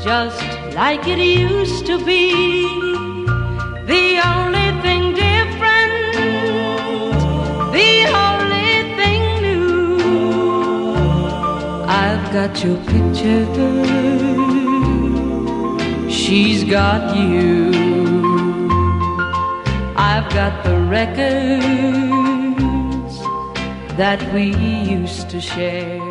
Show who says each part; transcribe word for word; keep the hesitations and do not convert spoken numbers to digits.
Speaker 1: just like it used to be. The only thing different, the only thing new, I've got your picture, she's got you. I've got the records that we used to share.